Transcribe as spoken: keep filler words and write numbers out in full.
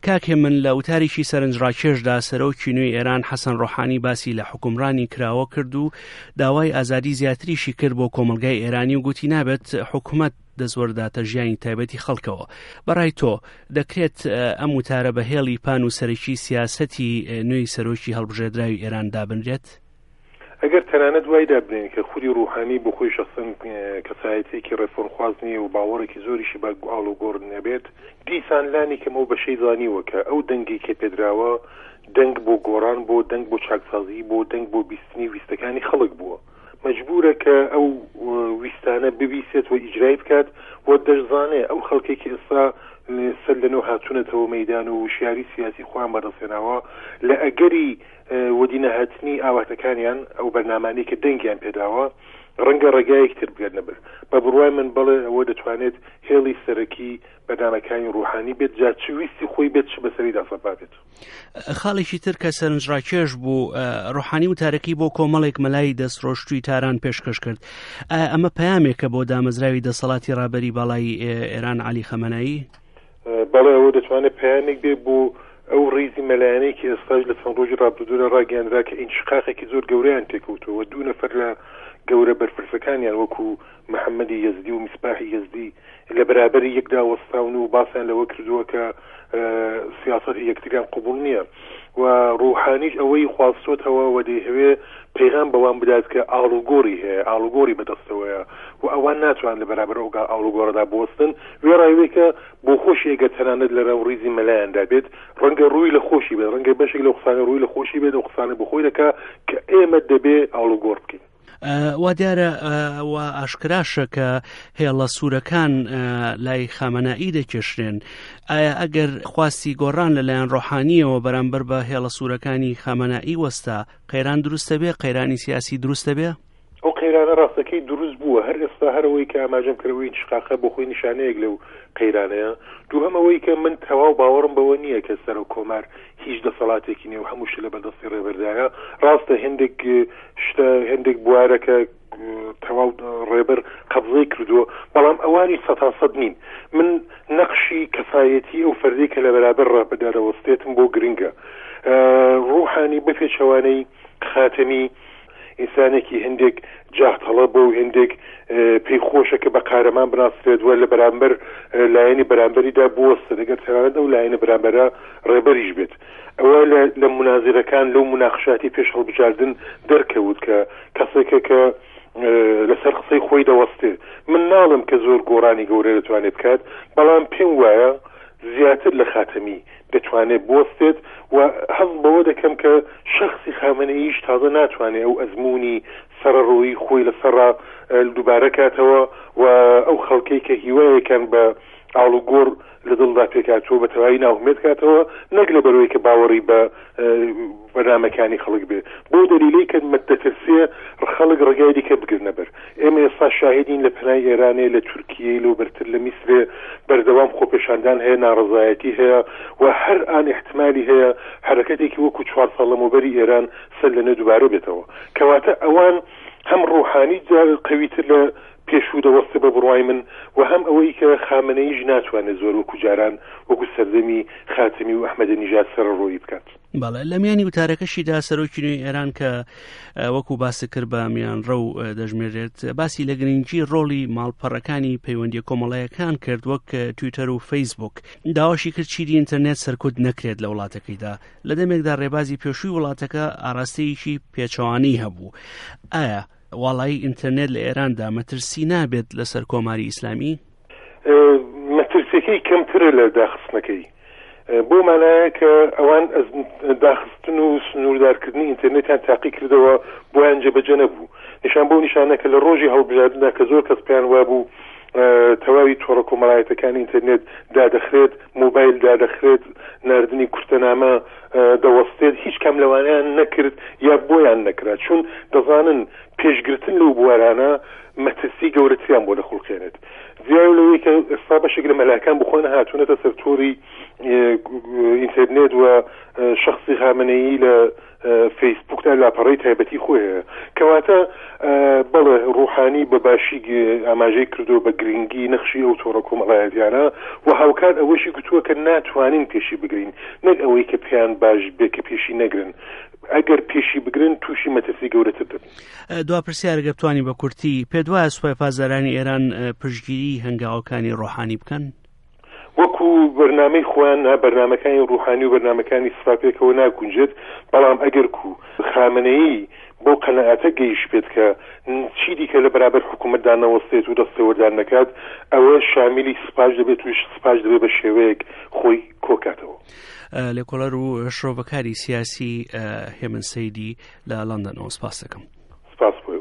کاکێ من لە وتارێکی سەرنجڕاکێشدا سەرۆکی نوێی ئێران حەسەن ڕۆحانی باسی لە حکومڕانی کراوە کرد و داوای ئازادی زیاتریشی کرد بۆ کۆمەلگای ئێرانی و گوتی نابێت حکوومەت دەزوەرداتە ژیانی تایبەتی خەڵکەوە. بەڕای تۆ دەکرێت ئەم وتارە بە هێڵی پان و سەرەکی سیاسەتی نوێی سەرۆکی هەڵبژێردراوی ئێران دابنرێت؟ ئەگەر تەنانەت وای دابنێن کە خودی ڕوحانی بۆ خۆی شخصن کەسایەتێکی ڕێفۆرمخوازنی و باوەڕێکی زۆریشی بە ئاڵ و گۆڕ نەبێت، دیسان لانی کەمەوە بەشەی زانیوە کە ئەو دەنگی کە پێدراوە دەنگ بۆ گۆڕان بۆ دەنگ بۆ چاکسازی بۆ دەنگ بۆ بیستنی ویستەکانی خەڵک بووە. مەجبورە کە ئەو ویستانە ببیسێت و ئیجرای بکات و دەشزانێ ئەو خەڵکێکی ئێستا سەر لەنەوە هاتوونەتەوە مەیدان و وشیاری سیاسی خۆیان بەدەستێناوە لە ئەگەری وەدینەهاتنی ئاواتەکانیان ئەو بەرنامانەی کە دەنگیان پێداوە ڕەنگە ڕێگایەک تر بگەر نەبێت. بە بڕوای من بڵێ ئەوە دەتوانێت هێڵی سەرەکی بەرنامەکانی ڕوحانی بێت، جا چ ویستی خۆی بێت چ بەسەریدا سەپا بێت. خاڵێکی تر کە سەرنجڕاکێش بوو، ڕوحانی وتارەکەی بۆ کۆمەڵێک مەلای دەستڕۆشتووی تاران پێشکەش کرد. ئەمە پەیامێکە بۆ دامەزراوی دەسەڵاتی ڕابەری باڵای ئێران عەلی خەمەنایی؟ بەڵێ ئەوە دەتوانێت پەیامێک بێت بۆ ئەو ڕیزی مەلایەنەی کە ئێستاش لە چەند ڕۆژی ڕابردوورە ڕاگەیاندرا کە ئینشقاقێکی زۆر گەورەیان تێکەوتەوە. دوو نەفەر لە گەورە بەرپرسەکانیان وەکو محەممەدی یەزدی و میسباحی یەزدی لە بەرابەری یەکدا وەستاون و باسییان لەوە کردووە کە سیاسەتی یەکتریان قبول نییە و ڕوحانیش ئەوەی خواستۆتەوە و دەیهەوێ پەیغام بەوان بدات کە ئاڵوگۆڕی هەیە، ئاڵوگۆڕی بەدەستەوەیە و ئەوان ناتوان لە بەرابەر ئەو ئاڵوگۆڕەدا بوەستن. وێڕایوێ کە بۆ خۆشی ئەگەر تەنانەت لەرە و ڕیزی مەلایەندا بێت ڕەنگە ڕووی لە خۆشی بێت، ڕەنگە بەشێک لە قسانە ڕووی لە خۆشی بێت و قسانە بخۆی دەکا کە ئێمە دەبێ ئاڵوگۆڕ بکەین. وا دیارە و ئاشکراشە کە هێڵە سوورەکان لای خامەنایی دەکێشرێن. ئایا ئەگەر خواستی گۆڕان لەلایەن ڕۆحانیەوە بەرامبەر بە هێڵە سوورەکانی خامەنایی وەستا، قەیران دروستە بێ؟ قەیرانی سیاسی دروستە بێ؟ ئەو قەیرانە ڕاستەکەی دروست بووە. هەر ئێستا هەرەوەی کە ئاماژەم کردەوەی شقاقە بۆ خۆی نیشانەیەک لەو قەیرانەیە. دووهەمەوەی کە من تەواو باوەڕم بەوە نییە کە سەر و کۆمار هیچ دەسەڵاتێکی نیە و هەمووش لە بەدەستی ڕێبەردایە. ڕاستە هێندێک شتە هێندێک بوارەکە تەواو ڕێبەر قەبزەی کردووە، بەڵام ئەوانی سەتا سەد نین. من نەقشی کەفایەتی ئەو فەردەی کە لە بەرابەر ڕابەردارەوەستێتم بۆ گرنگە. ڕوحانی بە پێچەوانەی خاتەمی ئینسانێکی هەندێک جاهتەڵە بۆ و هەندێک پێی خۆشە کە بە قارەمان بناسرێت وە لە بەرامبەر لایەنی بەرامبەریدا بوەستە دەگەر تەنانەت ئەو لایەنە بەرامبەرە ڕێبەریش بێت. ئەوە لە منازیرەکان لەو مناقشاتی پێش هەڵبژاردن دەرکەوت کە کەسێکە کە لەسەر قسەی خۆی دەوەستێ. من ناڵم کە زۆر گۆڕانی گەورە دەتوانێت بکات، بەڵام پێم وایە زیاتر لە خاتەمی دەتوانێت بوەستێت و هەز بەوە دەکەم کە شخصی خامنەییش تازە ناتوانێت ئەو ئەزمموی سەرڕۆیی خۆی لەسەرڕ دووبارە کاتەوە و ئەو خەڵکەی کە هیوایەکان بە ئاڵوگۆڕ لە دڵدا پێکاتەوە بە تەواوی ناومێت کاتەوە، نەک لە بەرەوەی کە باوەڕی بە بەرنامەکانی خەڵک بێت. بۆ دەلیلەی کە مەدەترسێ خەڵک ڕێگای دیکە بگرنە بەر. ئێمە ئێستا شاهدین لە پەنای ئێرانێ، لە تورکیە، لە بەرتر لە میسرێ بەردەوام خۆپێشاندان هەیە، ناڕەزایەتی هەیە و هەر ئان احتمالی هەیە حرەکەتێکی وەکو چوار ساڵ لەمەوبەری ئێران سەر لەنە دووبارە بێتەوە. کەواتە ئەوان هەم ڕوحانی قەویتر لە پێشوو دەوەستە بە بڕوای من و هەم ئەوەی کە خامنەییش ناتوانێت زۆر وەکو جاران وەکو سەردەمی خاتمی و ئەحمەدەنیژاد سەرڕۆیی بکات. بەڵێ لە میانی وتارەکەشیدا سەرۆکی نوێی ئێران کە وەکو باسی کرد بە میان ڕەو دەژمێرێت، باسی لە گرنگی ڕۆڵی ماڵپەڕەکانی پەیوەندی کۆمەڵایەکان کرد وەک تویتەر و فەیسبوک. داواشی کرد چیری ئینتەرنێت سەرکوت نەکرێت لە وڵاتەکەیدا. لە دەمێکدا ڕێبازی پێشووی وڵاتەکە ئاراستەیەکی پێچەوانەی هەبوو. ئایا وڵایی ئینتەرنێت لە ئێراندا مەترسی نابێت لەسەر کۆماری ئیسلامی؟ مەترسیەکەی کەمترە لە داخستنەکەی. بۆ مانایە کە ئەوان داخستن و سنووردارکردنی ئینتەرنێتیان تاقی کردەوە بۆیان جێبەجێ نەبوو. نیشان بۆ نیشانەکە لە ڕۆژی هەڵبژاردندا کە زۆر کەس پێیان وابوو تەواوی تۆڕە کۆمەڵایەتەکانی ئینتەرنێت دادەخرێت، مۆبایل دادەخرێت، ناردنی کورتەنامە دەوەستێت، هیچ کەم لەوانیان نەکرد یا بۆیان نەکرا، چون دەزانن پێشگرتن لەو بوارانە مەترسی گەورەتریان بۆ دەخڵقێنێت. زیای لەوەی کە ئێستا بەشێک لە مەلایەکان بخۆنە هاتوونەتە سەر تۆڕی ئینتەرنێت و شخصی خامنەیی لە فەیسبوکدا لاپەڕەی تایبەتی خۆی هەیە کەواتە بەڵێ ڕوحانی بەباشی ئاماژەی کردو بە گرنگی نەخشی ئەو تۆڕە کۆمەڵایەتیانە و هاوکات ئەوەشی گوتووە کە ناتوانین پێشی بگرین نەک ئەوەی کە پێیان باش بێ کە پێشی نەگرن ئەگەر پێشی بگرن تووشی مەترسی گەورەتر دەبن. دوا پرسیارە گە بتوانین بە کورتی پێ دوایە سوپای پاسدارانی ئێران پشتگیری هەنگاوەکانی ڕۆحانی بکەن؟ وەکو بەرنامەی خۆیان بەرنمەکانی ڕوحانی و بەرنمەکانی سفاپێکەوە ناگونجێت بەڵام ئەگەر کو خامنەیی بۆ قەنەعەتە گەیشت بێت کە چی دیکە لە بەرابەر حکوومەتدا نەوەستێت و دەستەوەردان نەکات ئەوە شامیلی سپاش دەبێت و سپاش دەبێت بە شێوەیەک خۆی کۆکاتەوە. لێکۆڵەر و شڕۆڤەکاری سیاسی هێمن سەیدی لە لەندەنەوە سپاس دەکەم. سپاس بۆ